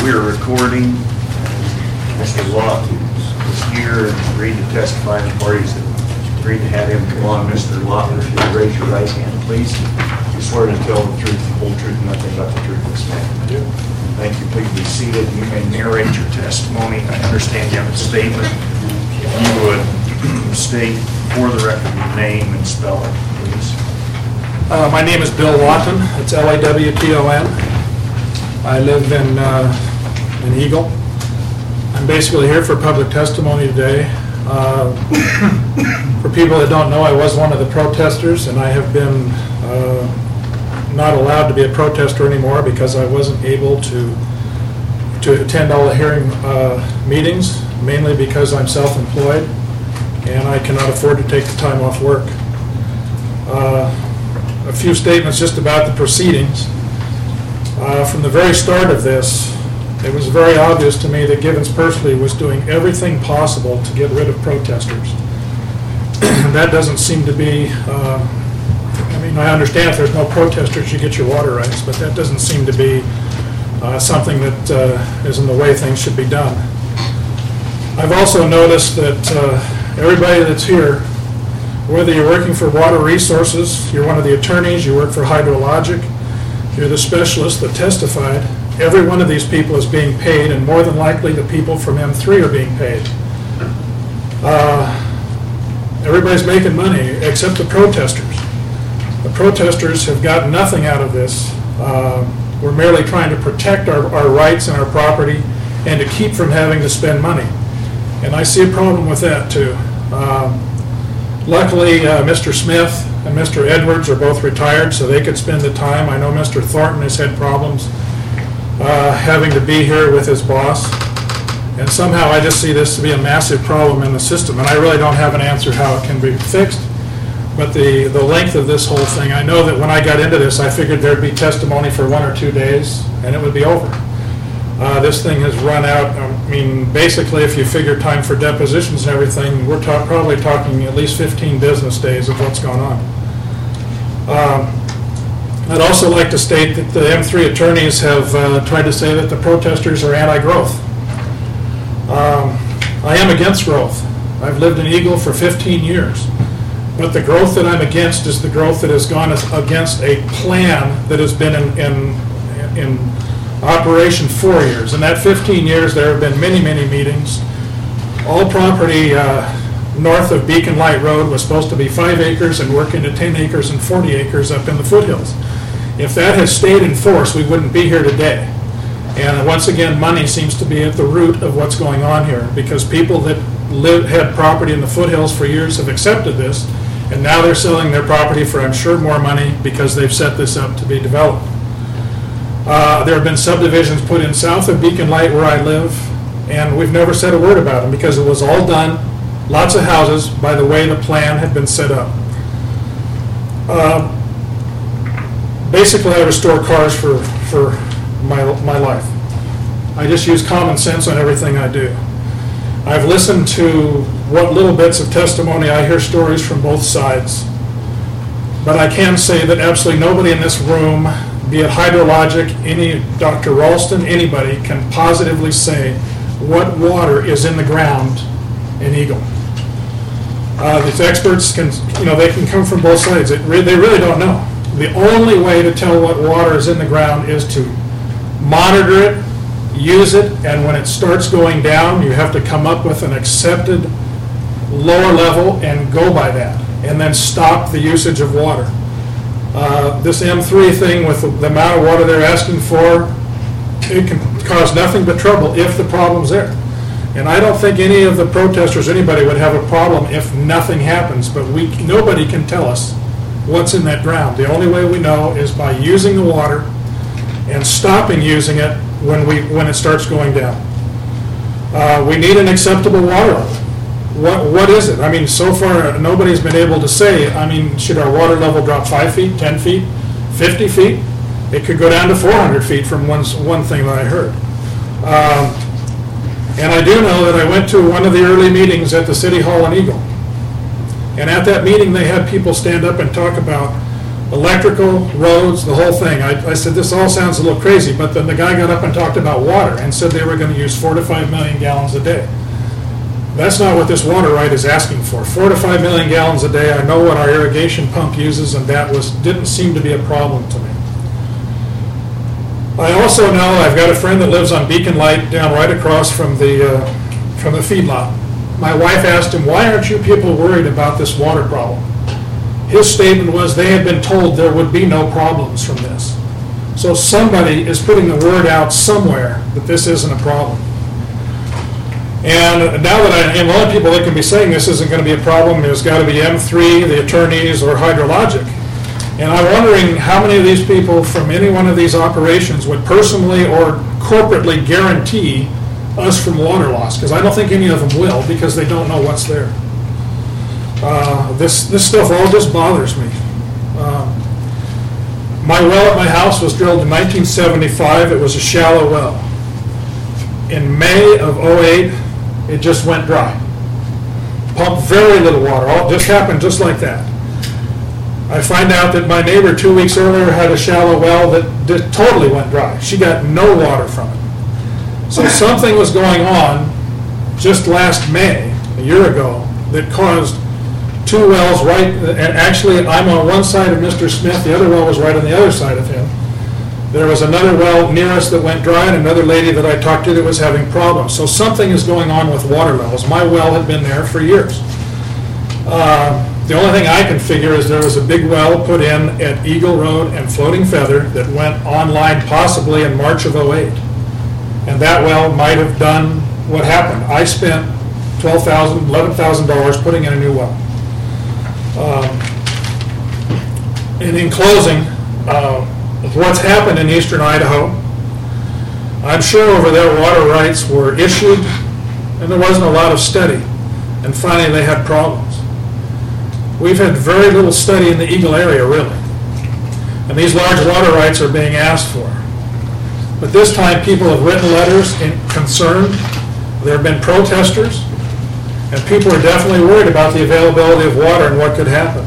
We are recording. Mr. Lott is here and agreed to testify in the parties that agreed to have him come on. Mr. Lott, if you'll raise your right hand, please. You swear to tell the truth, the whole truth, and nothing but the truth this matter. I do. Thank you. Please be seated. You may narrate your testimony. I understand you have a statement. If you would state for the record your name and spell it, please. My name is Bill Lawton. It's Lawton. I live in Eagle. I'm basically here for public testimony today. For people that don't know, I was one of the protesters, and I have been not allowed to be a protester anymore because I wasn't able to attend all the hearing meetings, mainly because I'm self-employed and I cannot afford to take the time off work. A few statements just about the proceedings. From the very start of this, it was very obvious to me that Givens personally was doing everything possible to get rid of protesters. That doesn't seem to be, I understand if there's no protesters, you get your water rights, but that doesn't seem to be something that is in the way things should be done. I've also noticed that everybody that's here, whether you're working for Water Resources, you're one of the attorneys, you work for Hydrologic, you're the specialist that testified, every one of these people is being paid, and more than likely the people from M3 are being paid. Everybody's making money except the protesters. The protesters have gotten nothing out of this. We're merely trying to protect our rights and our property and to keep from having to spend money. And I see a problem with that too. Luckily, Mr. Smith and Mr. Edwards are both retired, so they could spend the time. I know Mr. Thornton has had problems having to be here with his boss. And somehow I just see this to be a massive problem in the system. And I really don't have an answer how it can be fixed. But the length of this whole thing, I know that when I got into this, I figured there'd be testimony for 1 or 2 days, and it would be over. This thing has run out. Basically, if you figure time for depositions and everything, we're probably talking at least 15 business days of what's gone on. I'd also like to state that the M3 attorneys have tried to say that the protesters are anti-growth. I am against growth. I've lived in Eagle for 15 years. But the growth that I'm against is the growth that has gone against a plan that has been in operation 4 years. In that 15 years, there have been many, many meetings. All property north of Beacon Light Road was supposed to be 5 acres and work into 10 acres and 40 acres up in the foothills. If that had stayed in force, we wouldn't be here today. And once again, money seems to be at the root of what's going on here, because people that had property in the foothills for years have accepted this, and now they're selling their property for, I'm sure, more money because they've set this up to be developed. There have been subdivisions put in south of Beacon Light where I live, and we've never said a word about them because it was all done, lots of houses, by the way the plan had been set up. Basically, I restore cars for my life. I just use common sense on everything I do. I've listened to what little bits of testimony. I hear stories from both sides. But I can say that absolutely nobody in this room, be it Hydrologic, any Dr. Ralston, anybody, can positively say what water is in the ground in Eagle. These experts can, they can come from both sides. They really don't know. The only way to tell what water is in the ground is to monitor it, use it, and when it starts going down, you have to come up with an accepted lower level and go by that, and then stop the usage of water. This M3 thing with the amount of water they're asking for, it can cause nothing but trouble if the problem's there. And I don't think any of the protesters, anybody would have a problem if nothing happens, but nobody can tell us what's in that ground. The only way we know is by using the water and stopping using it when it starts going down. We need an acceptable water level. What is it? So far nobody's been able to say, should our water level drop 5 feet, 10 feet, 50 feet? It could go down to 400 feet from one thing that I heard. And I do know that I went to one of the early meetings at the City Hall in Eagle. And at that meeting they had people stand up and talk about electrical, roads, the whole thing. I said, this all sounds a little crazy, but then the guy got up and talked about water and said they were going to use 4 to 5 million gallons a day. That's not what this water right is asking for. 4 to 5 million gallons a day. I know what our irrigation pump uses, and that didn't seem to be a problem to me. I also know I've got a friend that lives on Beacon Light down right across from the feedlot. My wife asked him, why aren't you people worried about this water problem? His statement was they had been told there would be no problems from this. So somebody is putting the word out somewhere that this isn't a problem. And now that and a lot of people that can be saying this isn't going to be a problem, there's got to be M3, the attorneys, or Hydrologic. And I'm wondering how many of these people from any one of these operations would personally or corporately guarantee us from water loss, because I don't think any of them will, because they don't know what's there. This stuff all just bothers me. My well at my house was drilled in 1975. It was a shallow well. In May of '08, it just went dry. Pumped very little water. All just happened just like that. I find out that my neighbor 2 weeks earlier had a shallow well that totally went dry. She got no water from it. So something was going on just last May, a year ago, that caused 2 wells right, and actually I'm on one side of Mr. Smith, the other well was right on the other side of him. There was another well near us that went dry, and another lady that I talked to that was having problems. So something is going on with water levels. My well had been there for years. The only thing I can figure is there was a big well put in at Eagle Road and Floating Feather that went online possibly in March of '08. And that well might have done what happened. I spent $12,000, $11,000 putting in a new well. And in closing, with what's happened in eastern Idaho, I'm sure over there water rights were issued and there wasn't a lot of study. And finally they had problems. We've had very little study in the Eagle area, really. And these large water rights are being asked for. But this time people have written letters concerned. There have been protesters. And people are definitely worried about the availability of water and what could happen.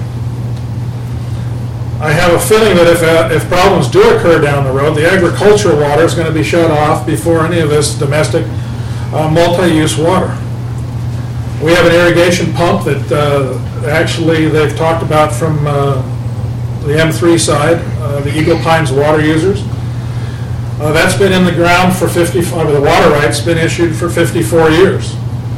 I have a feeling that if problems do occur down the road, the agricultural water is going to be shut off before any of this domestic multi-use water. We have an irrigation pump that actually they've talked about from the M3 side, the Eagle Pines water users. That's been in the ground for the water rights been issued for 54 years.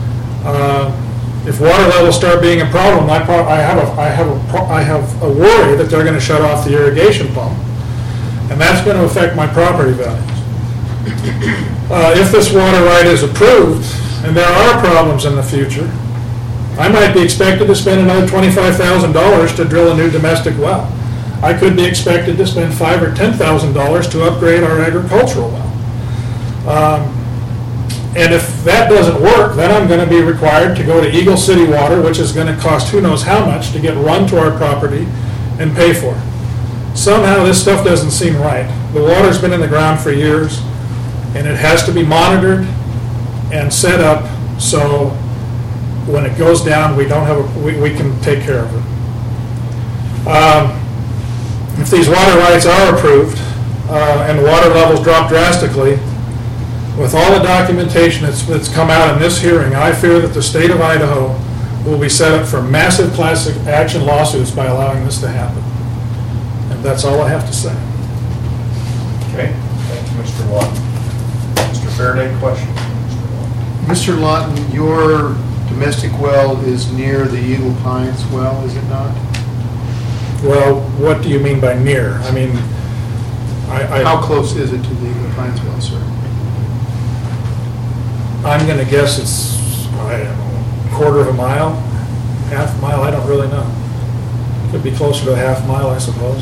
If water levels start being a problem, I have a worry that they're going to shut off the irrigation pump, and that's going to affect my property values. If this water right is approved, and there are problems in the future, I might be expected to spend another $25,000 to drill a new domestic well. I could be expected to spend $5,000 or $10,000 to upgrade our agricultural well. And if that doesn't work, then I'm going to be required to go to Eagle City Water, which is going to cost who knows how much to get run to our property and pay for. Somehow this stuff doesn't seem right. The water's been in the ground for years, and it has to be monitored and set up so when it goes down, we can take care of it. If these water rights are approved and the water levels drop drastically, with all the documentation that's come out in this hearing, I fear that the state of Idaho will be set up for massive class action lawsuits by allowing this to happen. And that's all I have to say. Okay, thank you, Mr. Lawton. Mr. Faraday, question? Mr. Lawton, your domestic well is near the Eagle Pines well, is it not? Well, what do you mean by near? I mean, how close is it to the Eagle Pines well, sir? I'm going to guess it's, I don't know, quarter of a mile, half mile, I don't really know. Could be closer to a half mile, I suppose.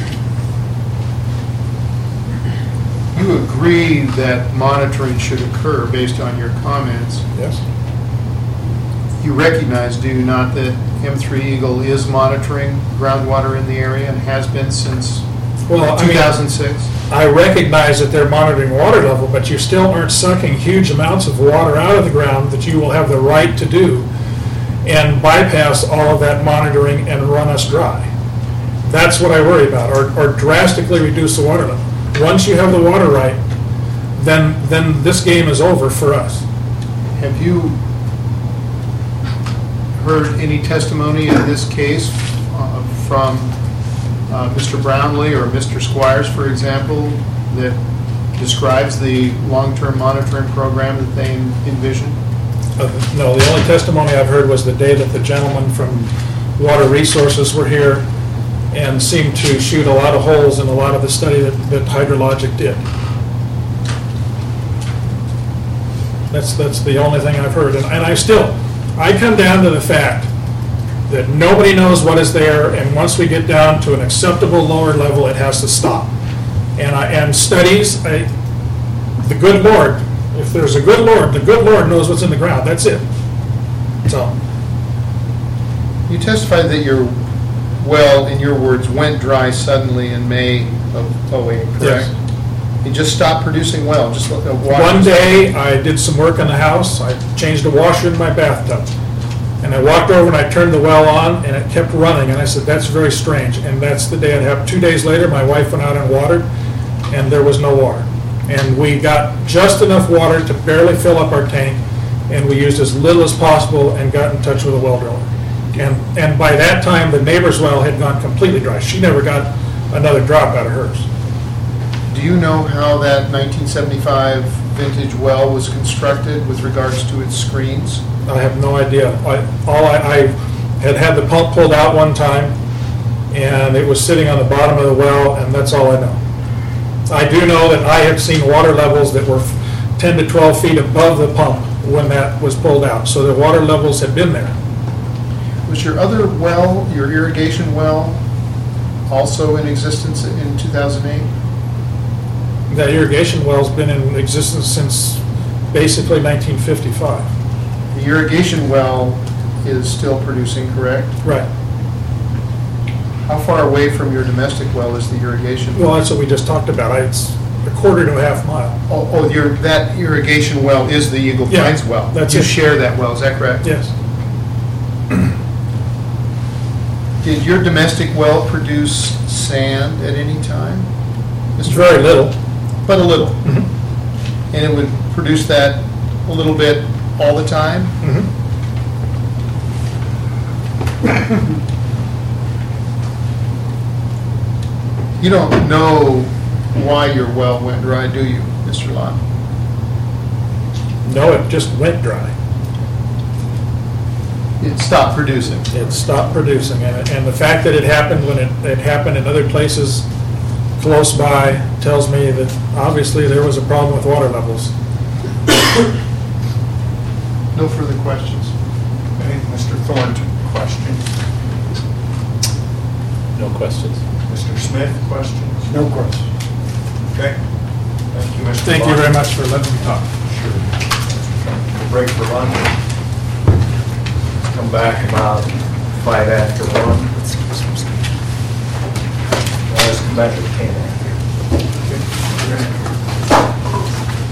You agree that monitoring should occur based on your comments. Yes. You recognize, do you not, that M3 Eagle is monitoring groundwater in the area and has been since 2006? I recognize that they're monitoring water level, but you still aren't sucking huge amounts of water out of the ground that you will have the right to do and bypass all of that monitoring and run us dry. That's what I worry about, or drastically reduce the water level. Once you have the water right, then this game is over for us. Have you heard any testimony in this case from Mr. Brownlee or Mr. Squires, for example, that describes the long-term monitoring program that they envision? No, the only testimony I've heard was the day that the gentleman from Water Resources were here and seemed to shoot a lot of holes in a lot of the study that Hydrologic did. That's the only thing I've heard. And I come down to the fact that nobody knows what is there, and once we get down to an acceptable lower level, it has to stop. And studies, the good Lord, if there's a good Lord, the good Lord knows what's in the ground. That's it. So. You testified that your well, in your words, went dry suddenly in May of '08, correct? Yes. It just stopped producing well, just like the water. One day, I did some work in the house. I changed a washer in my bathtub. And I walked over and I turned the well on, and it kept running. And I said, that's very strange. And that's the day it happened. 2 days later, my wife went out and watered, and there was no water. And we got just enough water to barely fill up our tank, and we used as little as possible and got in touch with a well driller. And by that time, the neighbor's well had gone completely dry. She never got another drop out of hers. Do you know how that 1975 vintage well was constructed with regards to its screens? I have no idea. I had the pump pulled out one time, and it was sitting on the bottom of the well, and that's all I know. I do know that I have seen water levels that were 10 to 12 feet above the pump when that was pulled out, so the water levels had been there. Was your other well, your irrigation well, also in existence in 2008? That irrigation well's been in existence since basically 1955. The irrigation well is still producing, correct? Right. How far away from your domestic well is the irrigation well? Well, that's what we just talked about. It's a quarter to a half mile. That irrigation well is the Eagle Yeah, Pines well? that's You it. share that well, is that correct? Yes. Did your domestic well produce sand at any time? It's very little. But a little. Mm-hmm. And it would produce that a little bit all the time? Mm-hmm. You don't know why your well went dry, do you, Mr. Lott? No, it just went dry. It stopped producing. It stopped producing, and the fact that it happened when it happened in other places close by tells me that obviously there was a problem with water levels. No further questions. Okay, Mr. Thornton, question. No questions. Mr. Smith, questions? No questions. Okay. Thank you, Mr. Thank you Lott. very much for letting me talk. Sure. We'll break for lunch. Come back about 5 after 1. Let's come back at 10 after. Okay.